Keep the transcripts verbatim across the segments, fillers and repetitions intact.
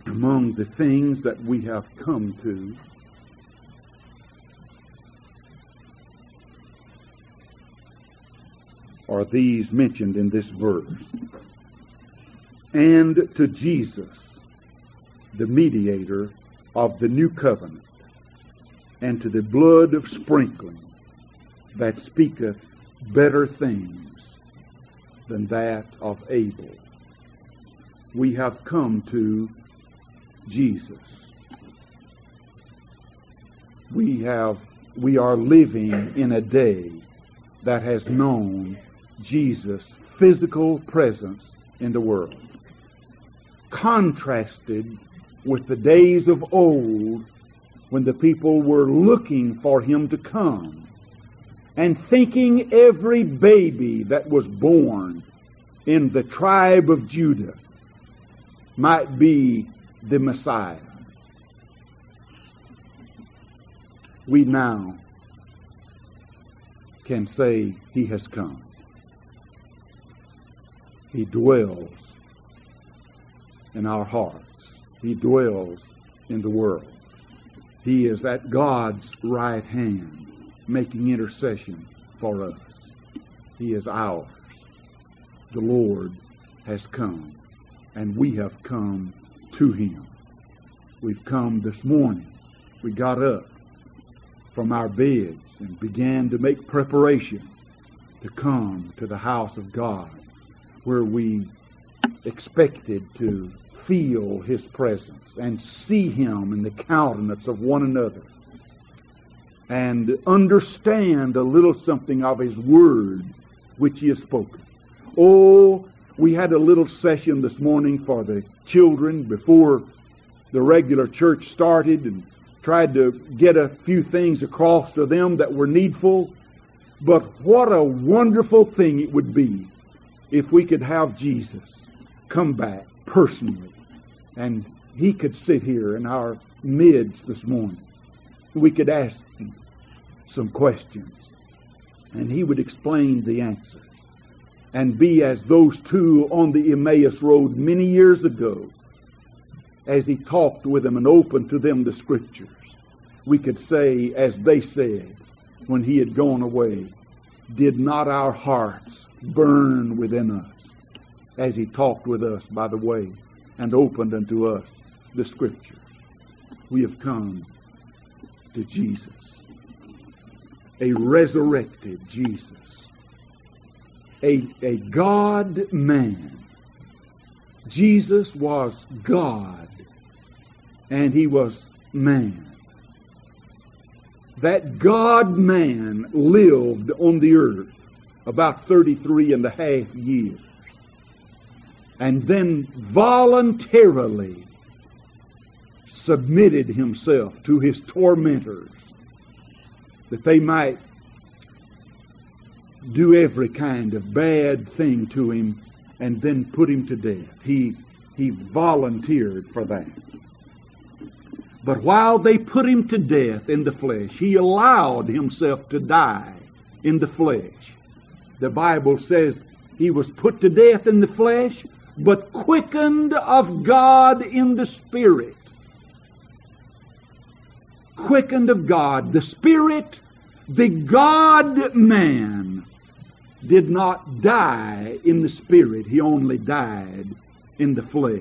among the things that we have come to are these mentioned in this verse. And to Jesus, the mediator of the new covenant, and to the blood of sprinkling that speaketh better things than that of Abel. We have come to Jesus. We have, we are living in a day that has known Jesus' physical presence in the world, contrasted with the days of old when the people were looking for him to come and thinking every baby that was born in the tribe of Judah might be the Messiah. We now can say he has come. He dwells in our hearts. He dwells in the world. He is at God's right hand, making intercession for us. He is ours. The Lord has come, and we have come to him. We've come this morning. We got up from our beds and began to make preparation to come to the house of God, where we expected to feel his presence and see him in the countenance of one another and understand a little something of his word which he has spoken. Oh, we had a little session this morning for the children before the regular church started and tried to get a few things across to them that were needful. But what a wonderful thing it would be if we could have Jesus come back personally and he could sit here in our midst this morning. We could ask him some questions and he would explain the answers and be as those two on the Emmaus Road many years ago, as he talked with them and opened to them the Scriptures. We could say, as they said when he had gone away, did not our hearts burn within us as he talked with us by the way and opened unto us the Scriptures? We have come to Jesus, a resurrected Jesus, a, a God-man. Jesus was God, and he was man. That God-man lived on the earth about thirty-three and a half years, and then voluntarily submitted himself to his tormentors that they might do every kind of bad thing to him and then put him to death. He, he volunteered for that. But while they put him to death in the flesh, he allowed himself to die in the flesh. The Bible says he was put to death in the flesh, but quickened of God in the Spirit. Quickened of God. The Spirit, the God-man, did not die in the Spirit. He only died in the flesh.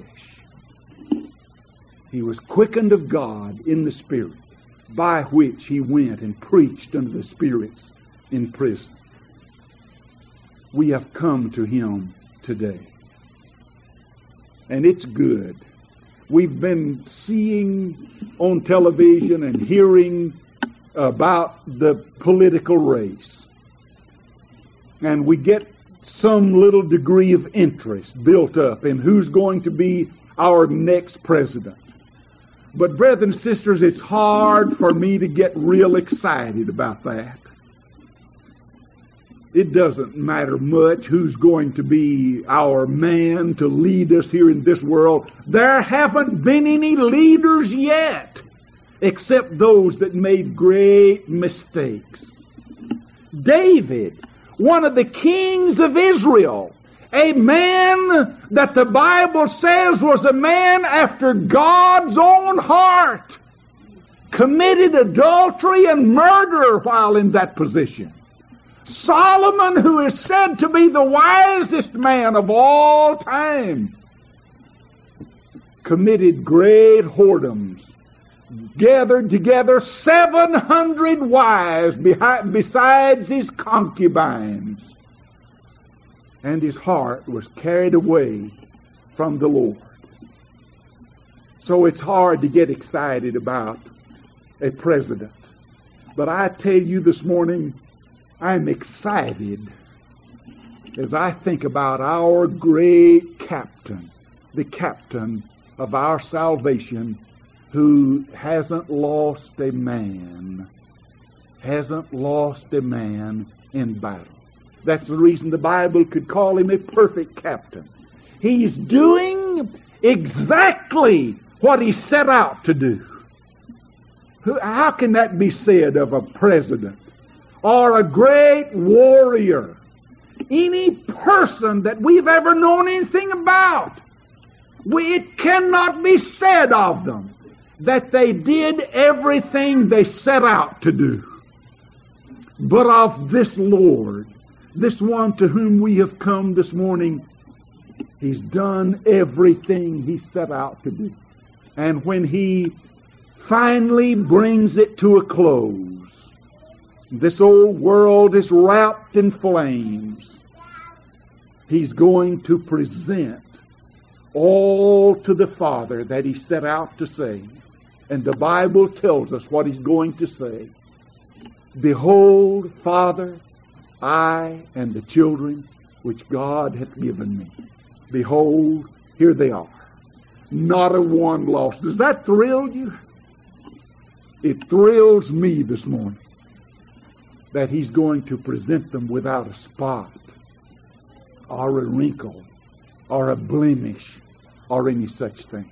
He was quickened of God in the Spirit, by which he went and preached unto the spirits in prison. We have come to him today. And it's good. We've been seeing on television and hearing about the political race. And we get some little degree of interest built up in who's going to be our next president. But brethren and sisters, it's hard for me to get real excited about that. It doesn't matter much who's going to be our man to lead us here in this world. There haven't been any leaders yet, except those that made great mistakes. David, one of the kings of Israel, A man that the Bible says was a man after God's own heart, committed adultery and murder while in that position. Solomon, who is said to be the wisest man of all time, committed great whoredoms, gathered together seven hundred wives besides his concubines, and his heart was carried away from the Lord. So it's hard to get excited about a president. But I tell you this morning, I'm excited as I think about our great captain, the captain of our salvation, who hasn't lost a man, hasn't lost a man in battle. That's the reason the Bible could call him a perfect captain. He's doing exactly what he set out to do. How can that be said of a president or a great warrior? Any person that we've ever known anything about, we, it cannot be said of them that they did everything they set out to do. But of this Lord, this one to whom we have come this morning, he's done everything he set out to do. And when he finally brings it to a close, this old world is wrapped in flames. He's going to present all to the Father that he set out to save. And the Bible tells us what he's going to say. Behold, Father, I and the children which God hath given me. Behold, here they are. Not a one lost. Does that thrill you? It thrills me this morning that he's going to present them without a spot or a wrinkle or a blemish or any such thing.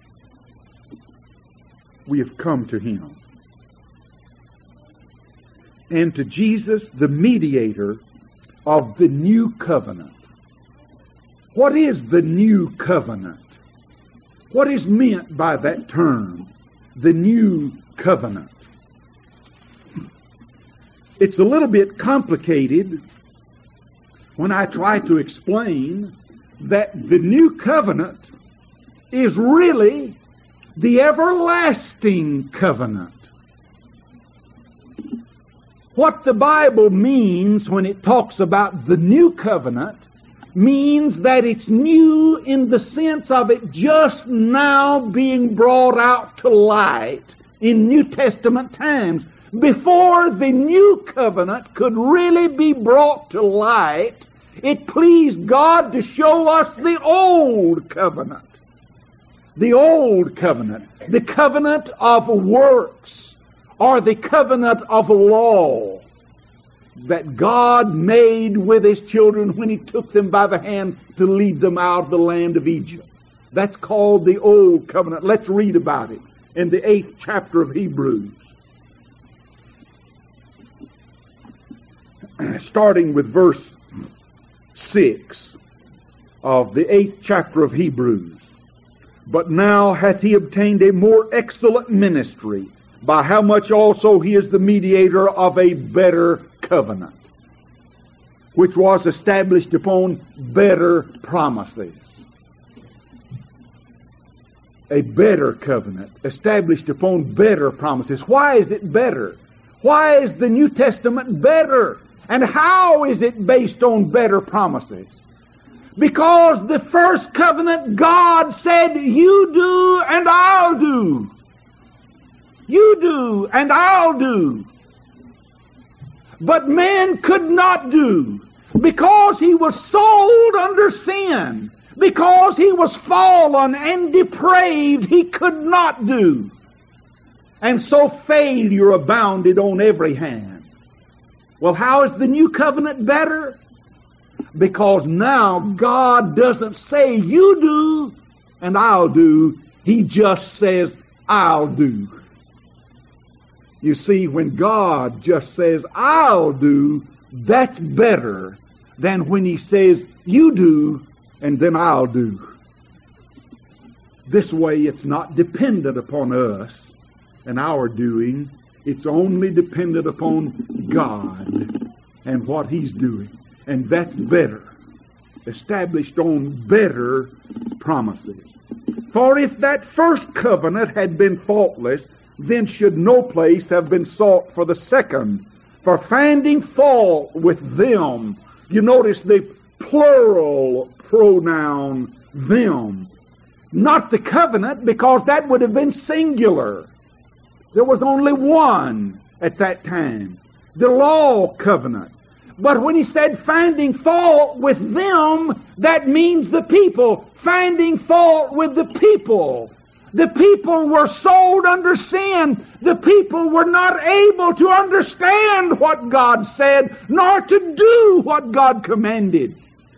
We have come to him. And to Jesus, the mediator of the new covenant. What is the new covenant? What is meant by that term, the new covenant? It's a little bit complicated when I try to explain that the new covenant is really the everlasting covenant. What the Bible means when it talks about the new covenant means that it's new in the sense of it just now being brought out to light in New Testament times. Before the new covenant could really be brought to light, it pleased God to show us the old covenant. The old covenant, the covenant of works, or the covenant of law that God made with his children when he took them by the hand to lead them out of the land of Egypt. That's called the old covenant. Let's read about it in the eighth chapter of Hebrews. Starting with verse six of the eighth chapter of Hebrews. But now hath he obtained a more excellent ministry, by how much also he is the mediator of a better covenant, which was established upon better promises. A better covenant, established upon better promises. Why is it better? Why is the New Testament better? And how is it based on better promises? Because the first covenant, God said, you do and I'll do. You do and I'll do. But man could not do, because he was sold under sin, because he was fallen and depraved, he could not do. And so failure abounded on every hand. Well, how is the new covenant better? Because now God doesn't say you do and I'll do. He just says I'll do. You see, when God just says I'll do, that's better than when he says you do and then I'll do. This way it's not dependent upon us and our doing. It's only dependent upon God and what He's doing. And that's better. Established on better promises. For if that first covenant had been faultless, then should no place have been sought for the second, for finding fault with them. You notice the plural pronoun them. Not the covenant, because that would have been singular. There was only one at that time. The law covenant. But when he said finding fault with them, that means the people. Finding fault with the people. The people were sold under sin. The people were not able to understand what God said, nor to do what God commanded.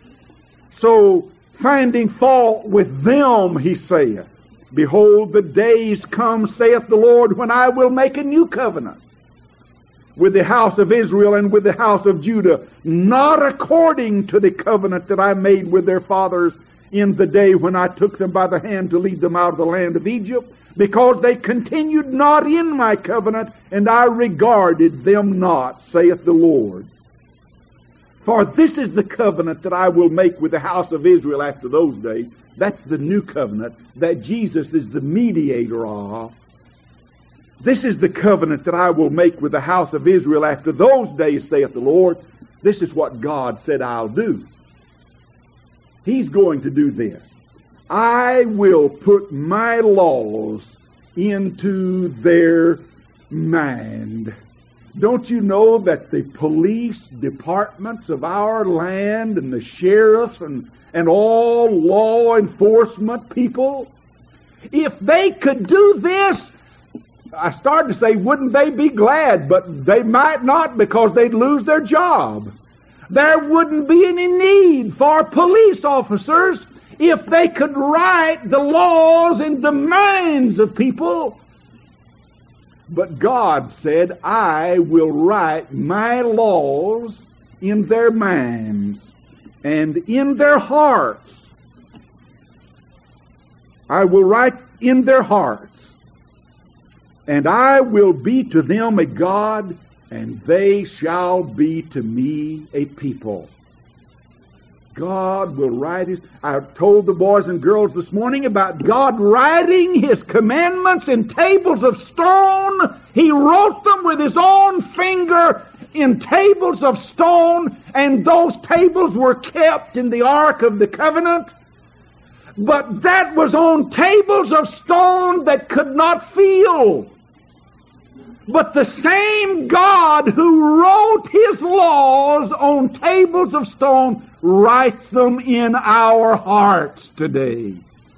So, finding fault with them, he saith, behold, the days come, saith the Lord, when I will make a new covenant with the house of Israel and with the house of Judah, not according to the covenant that I made with their fathers in the day when I took them by the hand to lead them out of the land of Egypt, because they continued not in my covenant, and I regarded them not, saith the Lord. For this is the covenant that I will make with the house of Israel after those days. That's the new covenant that Jesus is the mediator of. This is the covenant that I will make with the house of Israel after those days, saith the Lord. This is what God said I'll do. He's going to do this. I will put my laws into their mind. Don't you know that the police departments of our land and the sheriffs and, and all law enforcement people, if they could do this, I started to say, wouldn't they be glad? But they might not, because they'd lose their job. There wouldn't be any need for police officers if they could write the laws in the minds of people. But God said, I will write my laws in their minds and in their hearts. I will write in their hearts. And I will be to them a God, and they shall be to me a people. God will write His... I told the boys and girls this morning about God writing His commandments in tables of stone. He wrote them with His own finger in tables of stone, and those tables were kept in the Ark of the Covenant. But that was on tables of stone that could not feel. But the same God who wrote His laws on tables of stone writes them in our hearts today.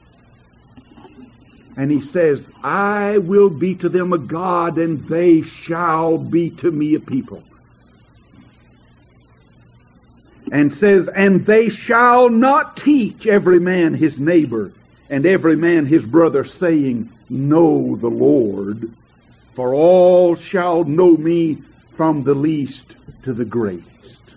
And He says, I will be to them a God, and they shall be to me a people. And says, and they shall not teach every man his neighbor, and every man his brother, saying, know the Lord. For all shall know me, from the least to the greatest.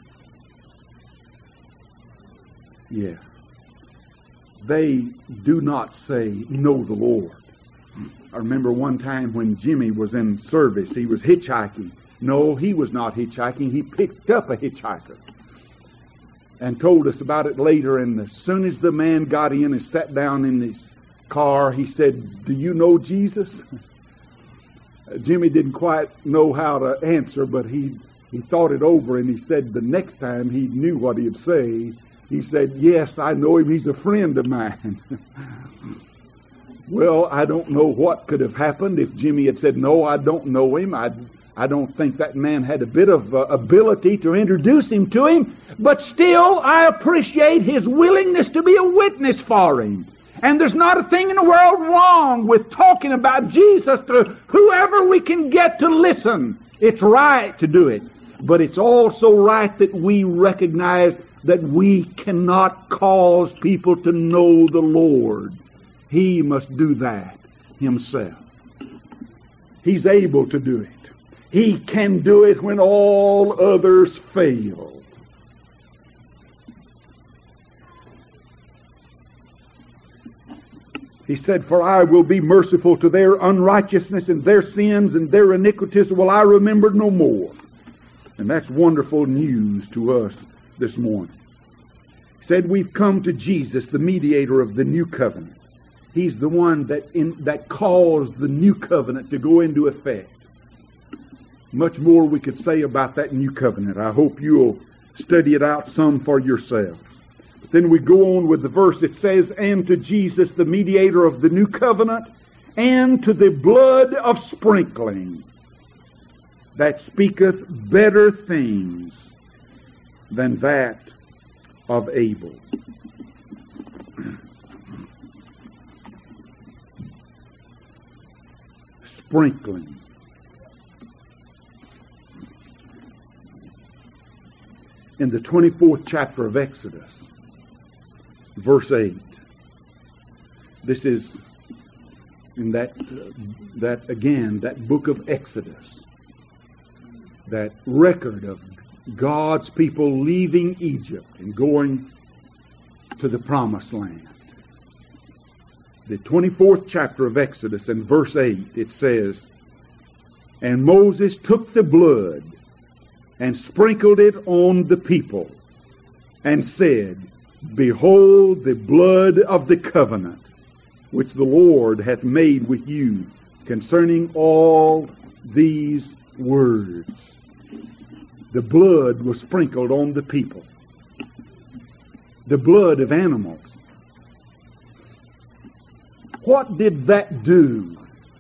Yeah. They do not say, know the Lord. I remember one time when Jimmy was in service, he was hitchhiking. No, he was not hitchhiking. He picked up a hitchhiker and told us about it later. And as soon as the man got in and sat down in his car, he said, do you know Jesus? Jimmy didn't quite know how to answer, but he, he thought it over, and he said the next time he knew what he'd say. He said, yes, I know him. He's a friend of mine. Well, I don't know what could have happened if Jimmy had said, no, I don't know him. I, I don't think that man had a bit of uh, ability to introduce him to him. But still, I appreciate his willingness to be a witness for him. And there's not a thing in the world wrong with talking about Jesus to whoever we can get to listen. It's right to do it. But it's also right that we recognize that we cannot cause people to know the Lord. He must do that Himself. He's able to do it. He can do it when all others fail. He said, for I will be merciful to their unrighteousness, and their sins and their iniquities will I remember no more. And that's wonderful news to us this morning. He said, we've come to Jesus, the mediator of the new covenant. He's the one that in, that caused the new covenant to go into effect. Much more we could say about that new covenant. I hope you'll study it out some for yourselves. But then we go on with the verse. It says, and to Jesus, the mediator of the new covenant, and to the blood of sprinkling, that speaketh better things than that of Abel. Sprinkling. In the twenty-fourth chapter of Exodus, verse eight, this is in that, uh, that again, that book of Exodus, that record of God's people leaving Egypt and going to the promised land. The twenty-fourth chapter of Exodus, and verse eight, it says, and Moses took the blood and sprinkled it on the people, and said, behold the blood of the covenant, which the Lord hath made with you concerning all these words. The blood was sprinkled on the people. The blood of animals. What did that do?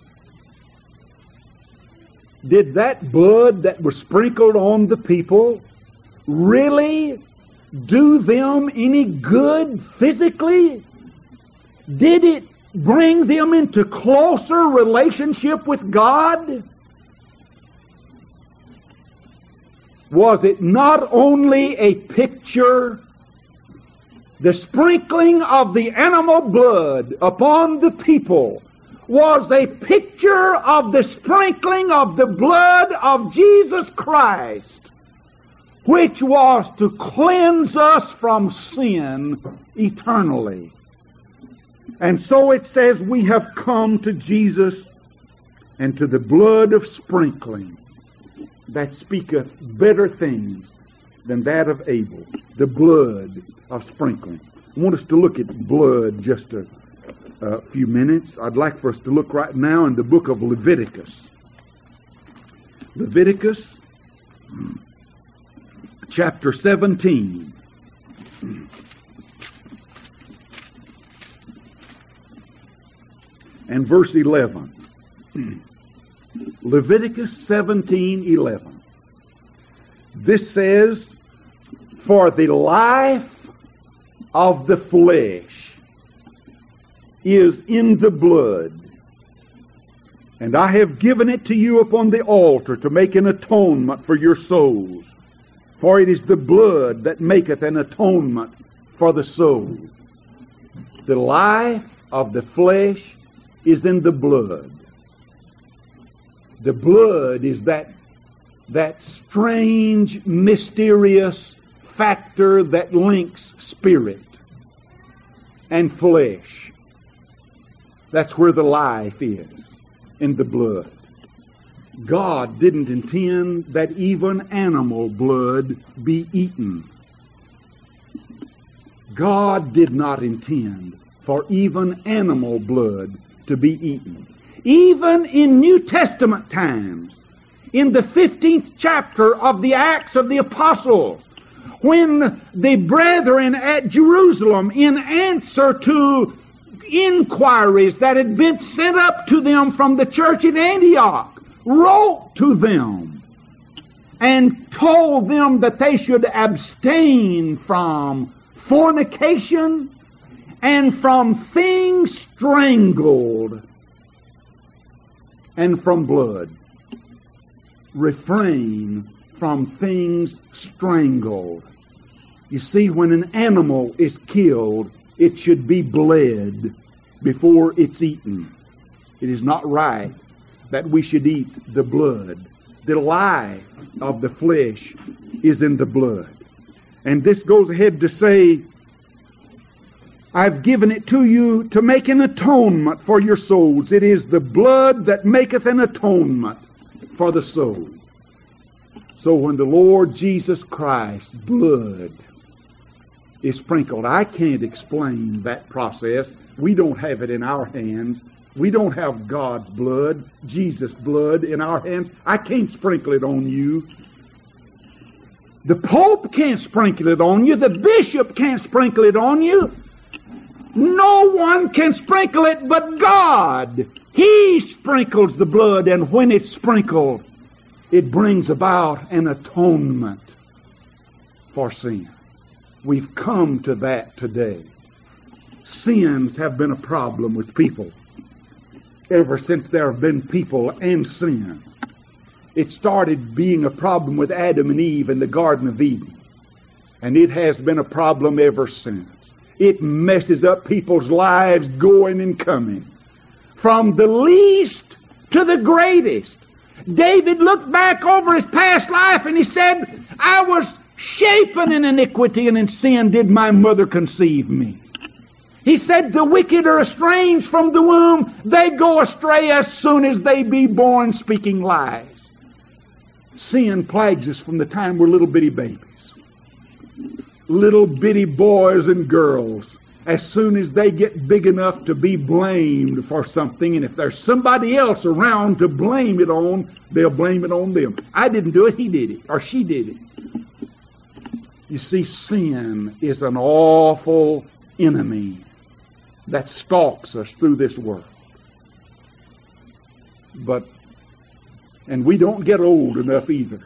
Did that blood that was sprinkled on the people really do them any good physically? Did it bring them into closer relationship with God? Was it not only a picture? The sprinkling of the animal blood upon the people was a picture of the sprinkling of the blood of Jesus Christ, which was to cleanse us from sin eternally. And so it says, we have come to Jesus and to the blood of sprinkling that speaketh better things than that of Abel. The blood of sprinkling. I want us to look at blood just a, a few minutes. I'd like for us to look right now in the book of Leviticus. Leviticus chapter seventeen. And verse eleven. Leviticus seventeen eleven. This says, for the life of the flesh is in the blood, and I have given it to you upon the altar to make an atonement for your souls. For it is the blood that maketh an atonement for the soul. The life of the flesh is in the blood. The blood is that, that strange, mysterious factor that links spirit and flesh. That's where the life is, in the blood. God didn't intend that even animal blood be eaten. God did not intend for even animal blood to be eaten. Even in New Testament times, in the fifteenth chapter of the Acts of the Apostles, when the brethren at Jerusalem, in answer to inquiries that had been sent up to them from the church in Antioch, wrote to them and told them that they should abstain from fornication and from things strangled and from blood. Refrain from things strangled. You see, when an animal is killed, it should be bled before it's eaten. It is not right that we should eat the blood. The life of the flesh is in the blood. And this goes ahead to say I've given it to you to make an atonement for your souls. It is the blood that maketh an atonement for the soul. So when the Lord Jesus Christ's blood is sprinkled, I can't explain that process. We don't have it in our hands. We don't have God's blood, Jesus' blood in our hands. I can't sprinkle it on you. The Pope can't sprinkle it on you. The bishop can't sprinkle it on you. No one can sprinkle it but God. He sprinkles the blood, and when it's sprinkled, it brings about an atonement for sin. We've come to that today. Sins have been a problem with people ever since there have been people and sin. It started being a problem with Adam and Eve in the Garden of Eden, and it has been a problem ever since. It messes up people's lives going and coming, from the least to the greatest. David looked back over his past life and he said, I was shapen in iniquity, and in sin did my mother conceive me. He said, the wicked are estranged from the womb. They go astray as soon as they be born, speaking lies. Sin plagues us from the time we're little bitty babies. Little bitty boys and girls, as soon as they get big enough to be blamed for something, and if there's somebody else around to blame it on, they'll blame it on them. I didn't do it, he did it, or she did it. You see, sin is an awful enemy that stalks us through this world. But, and we don't get old enough either.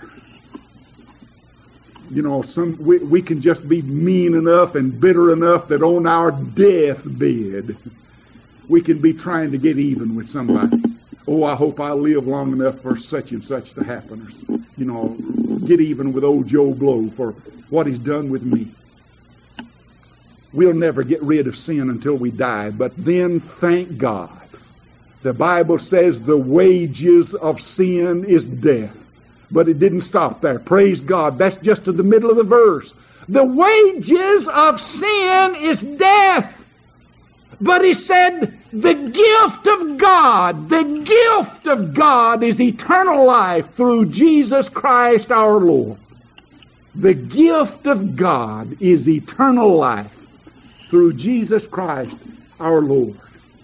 You know, some we, we can just be mean enough and bitter enough that on our deathbed we can be trying to get even with somebody. Oh, I hope I live long enough for such and such to happen. Or, you know, get even with old Joe Blow for what he's done with me. We'll never get rid of sin until we die, but then, thank God, the Bible says the wages of sin is death. But it didn't stop there. Praise God. That's just to the middle of the verse. The wages of sin is death. But he said, the gift of God, the gift of God is eternal life through Jesus Christ our Lord. The gift of God is eternal life through Jesus Christ our Lord.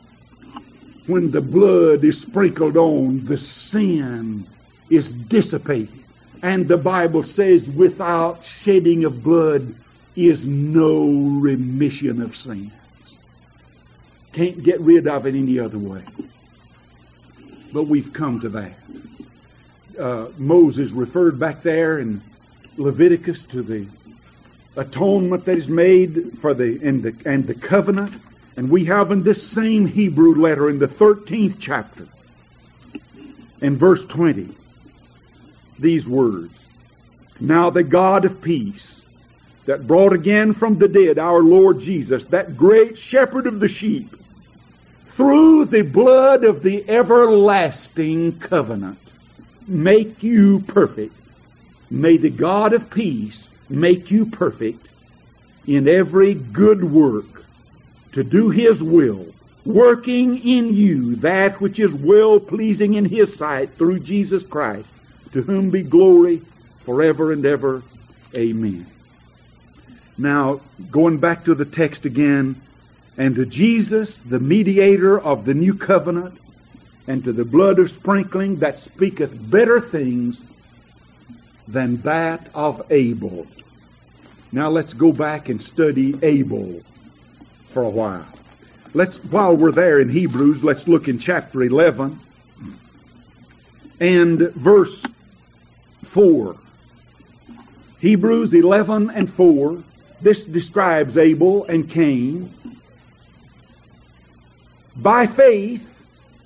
When the blood is sprinkled on, the sin is dissipated. And the Bible says, without shedding of blood is no remission of sins. Can't get rid of it any other way. But we've come to that. Uh, Moses referred back there in Leviticus to the atonement that is made for the and the and the covenant. And we have in this same Hebrew letter in the thirteenth chapter, in verse twenty, these words, now the God of peace, that brought again from the dead our Lord Jesus, that great shepherd of the sheep, through the blood of the everlasting covenant, make you perfect. May the God of peace make you perfect in every good work, to do His will, working in you that which is well-pleasing in His sight through Jesus Christ, to whom be glory forever and ever. Amen. Now, going back to the text again, and to Jesus, the mediator of the new covenant, and to the blood of sprinkling that speaketh better things than that of Abel. Now let's go back and study Abel for a while. Let's, while we're there in Hebrews, let's look in chapter eleven and verse four. Hebrews eleven and four. This describes Abel and Cain. By faith,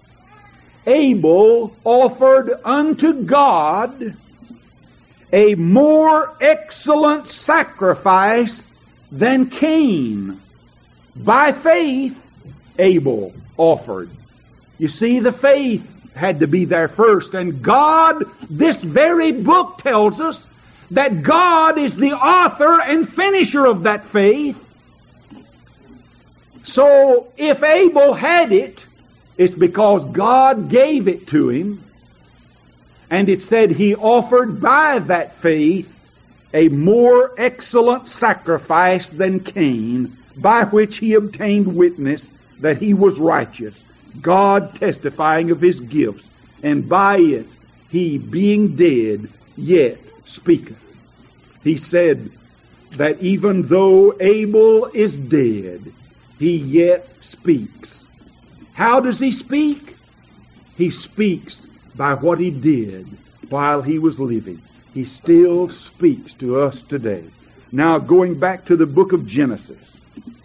Abel offered unto God a more excellent sacrifice than Cain. By faith, Abel offered. You see, the faith had to be there first. And God, this very book tells us that God is the author and finisher of that faith. So if Abel had it, it's because God gave it to him. And it said he offered by that faith a more excellent sacrifice than Cain, by which he obtained witness that he was righteous, God testifying of his gifts, and by it he, being dead, yet speaketh. He said that even though Abel is dead, he yet speaks. How does he speak? He speaks by what he did while he was living. He still speaks to us today. Now, going back to the book of Genesis.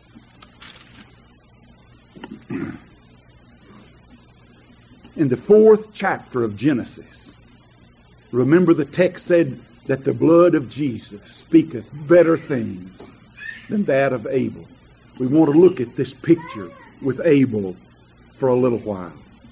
In the fourth chapter of Genesis, remember the text said that the blood of Jesus speaketh better things than that of Abel. We want to look at this picture with Abel for a little while.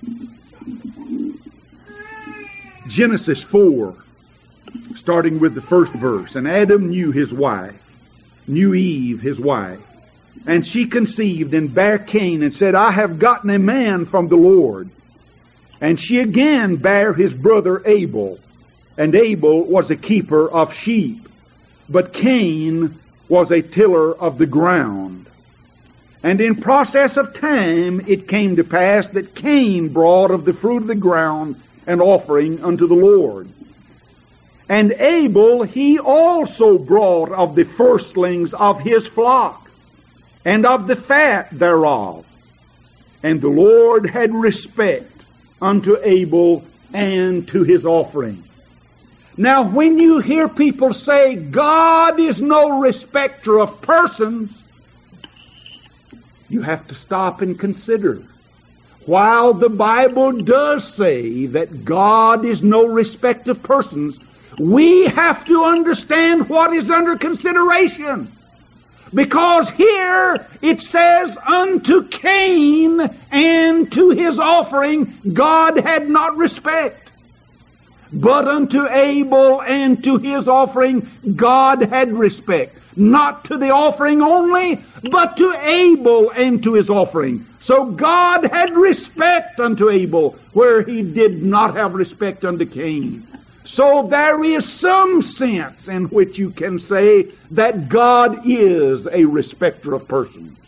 Genesis four, starting with the first verse. And Adam knew his wife, knew Eve his wife, and she conceived and bare Cain, and said, I have gotten a man from the Lord. And she again bare his brother Abel, and Abel was a keeper of sheep, but Cain was a tiller of the ground. And in process of time it came to pass that Cain brought of the fruit of the ground an offering unto the Lord. And Abel he also brought of the firstlings of his flock, and of the fat thereof. And the Lord had respect unto Abel and to his offering. Now, when you hear people say God is no respecter of persons, you have to stop and consider. While the Bible does say that God is no respect of persons, we have to understand what is under consideration. Because here it says, unto Cain and to his offering God had not respect. But unto Abel and to his offering God had respect. Not to the offering only, but to Abel and to his offering. So God had respect unto Abel, where he did not have respect unto Cain. So there is some sense in which you can say that God is a respecter of persons.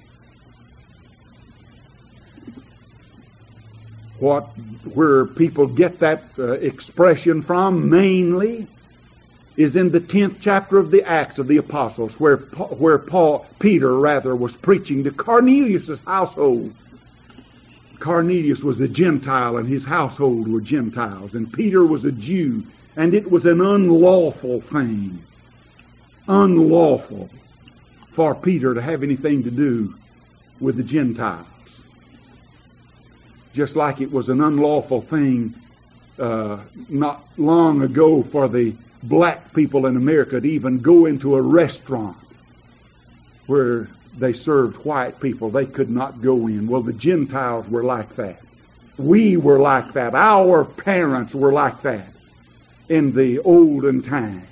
What, where people get that uh, expression from mainly is in the tenth chapter of the Acts of the Apostles, where where Paul, Peter rather, was preaching to Cornelius' household. Cornelius was a Gentile and his household were Gentiles, and Peter was a Jew, and it was an unlawful thing, unlawful for Peter to have anything to do with the Gentiles. Just like it was an unlawful thing uh, not long ago for the black people in America to even go into a restaurant where they served white people. They could not go in. Well, the Gentiles were like that. We were like that. Our parents were like that in the olden times.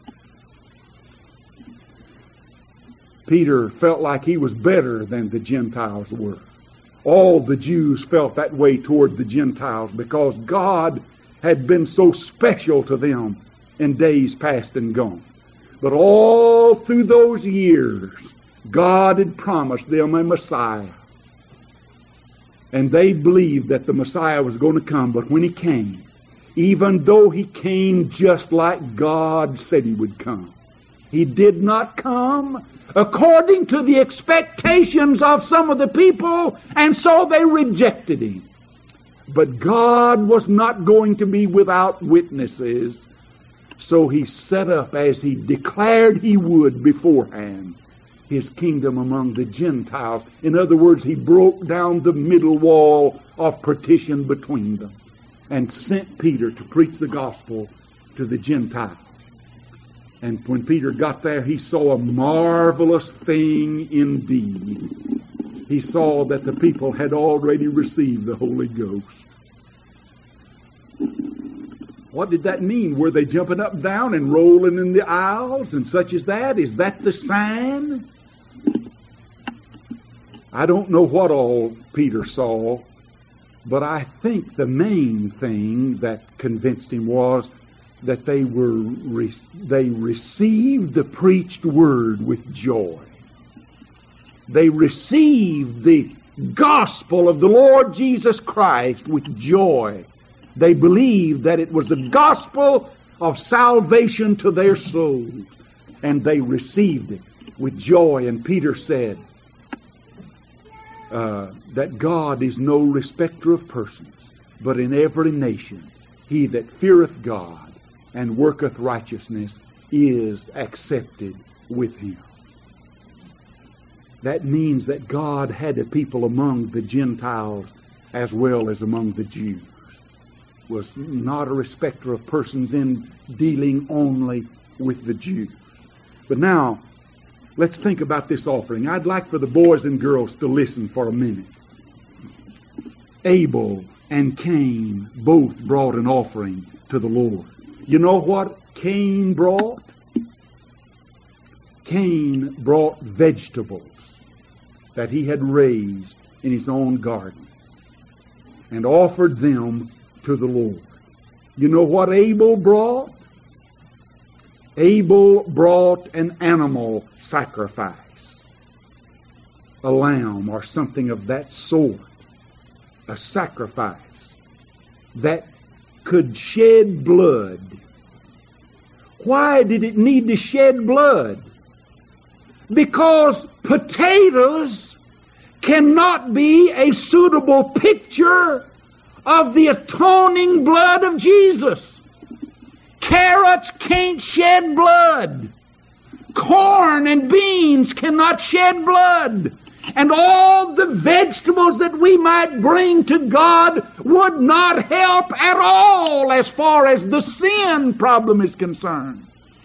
Peter felt like he was better than the Gentiles were. All the Jews felt that way toward the Gentiles because God had been so special to them in days past and gone. But all through those years, God had promised them a Messiah. And they believed that the Messiah was going to come. But when he came, even though he came just like God said he would come, he did not come according to the expectations of some of the people, and so they rejected him. But God was not going to be without witnesses, so he set up, as he declared he would beforehand, his kingdom among the Gentiles. In other words, he broke down the middle wall of partition between them and sent Peter to preach the gospel to the Gentiles. And when Peter got there, he saw a marvelous thing indeed. He saw that the people had already received the Holy Ghost. What did that mean? Were they jumping up and down and rolling in the aisles and such as that? Is that the sign? I don't know what all Peter saw, but I think the main thing that convinced him was that they were re- they received the preached word with joy. They received the gospel of the Lord Jesus Christ with joy. They believed that it was the gospel of salvation to their souls, and they received it with joy. And Peter said uh, that God is no respecter of persons, but in every nation he that feareth God and worketh righteousness is accepted with him. That means that God had a people among the Gentiles as well as among the Jews. Was not a respecter of persons in dealing only with the Jews. But now, let's think about this offering. I'd like for the boys and girls to listen for a minute. Abel and Cain both brought an offering to the Lord. You know what Cain brought? Cain brought vegetables that he had raised in his own garden and offered them to the Lord. You know what Abel brought? Abel brought an animal sacrifice, a lamb or something of that sort, a sacrifice that could shed blood. Why did it need to shed blood? Because potatoes cannot be a suitable picture of the atoning blood of Jesus. Carrots can't shed blood. Corn and beans cannot shed blood. And all the vegetables that we might bring to God would not help at all as far as the sin problem is concerned.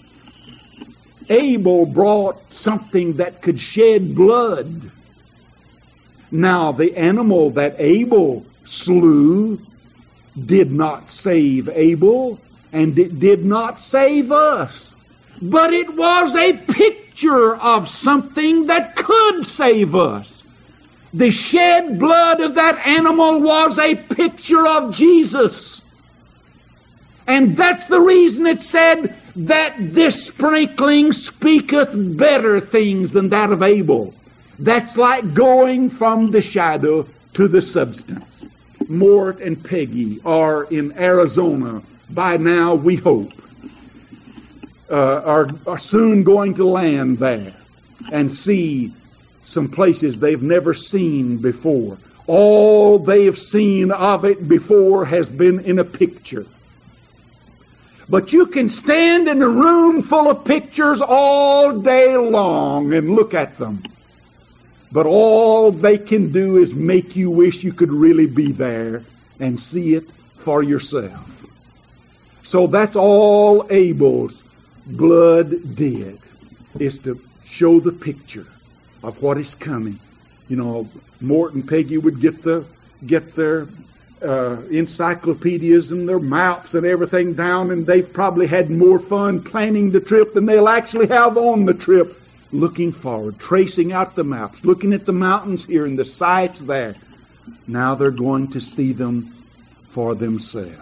Abel brought something that could shed blood. Now, the animal that Abel slew did not save Abel, and it did not save us. But it was a picture of something that could save us. The shed blood of that animal was a picture of Jesus. And that's the reason it said that this sprinkling speaketh better things than that of Abel. That's like going from the shadow to the substance. Mort and Peggy are in Arizona by now, we hope. Uh, are, are soon going to land there and see some places they've never seen before. All they've seen of it before has been in a picture. But you can stand in a room full of pictures all day long and look at them. But all they can do is make you wish you could really be there and see it for yourself. So that's all Abel's blood did, is to show the picture of what is coming. You know, Mort and Peggy would get the get their uh, encyclopedias and their maps and everything down, and they've probably had more fun planning the trip than they'll actually have on the trip, looking forward, tracing out the maps, looking at the mountains here and the sights there. Now they're going to see them for themselves.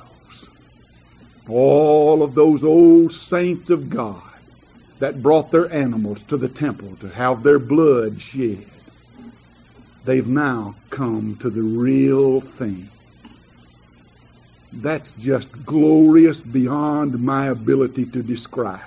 All of those old saints of God that brought their animals to the temple to have their blood shed, they've now come to the real thing. That's just glorious beyond my ability to describe,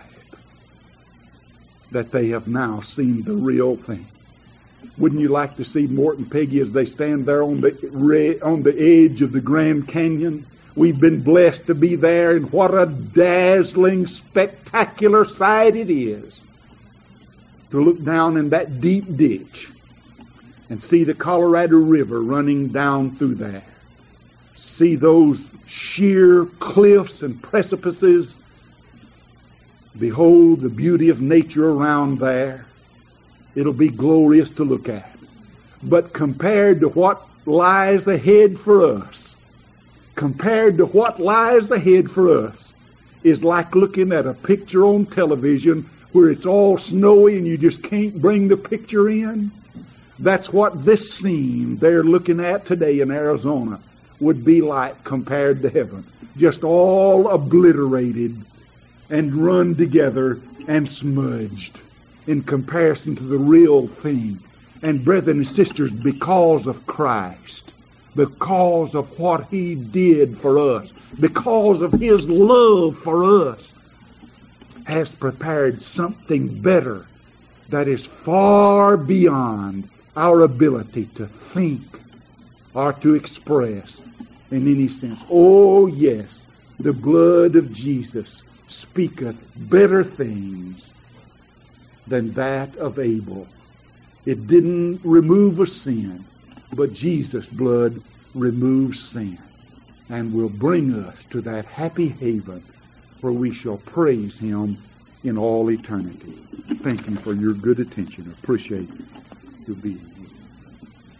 that they have now seen the real thing. Wouldn't you like to see Mort and Peggy as they stand there on the on the edge of the Grand Canyon? We've been blessed to be there, and what a dazzling, spectacular sight it is to look down in that deep ditch and see the Colorado River running down through there. See those sheer cliffs and precipices. Behold the beauty of nature around there. It'll be glorious to look at. But compared to what lies ahead for us, compared to what lies ahead for us, is like looking at a picture on television where it's all snowy and you just can't bring the picture in. That's what this scene they're looking at today in Arizona would be like compared to heaven. Just all obliterated and run together and smudged in comparison to the real thing. And brethren and sisters, because of Christ, because of what He did for us, because of His love for us, has prepared something better that is far beyond our ability to think or to express in any sense. Oh yes, the blood of Jesus speaketh better things than that of Abel. It didn't remove a sin, but Jesus' blood removes sin and will bring us to that happy haven where we shall praise Him in all eternity. Thank you for your good attention. Appreciate your being.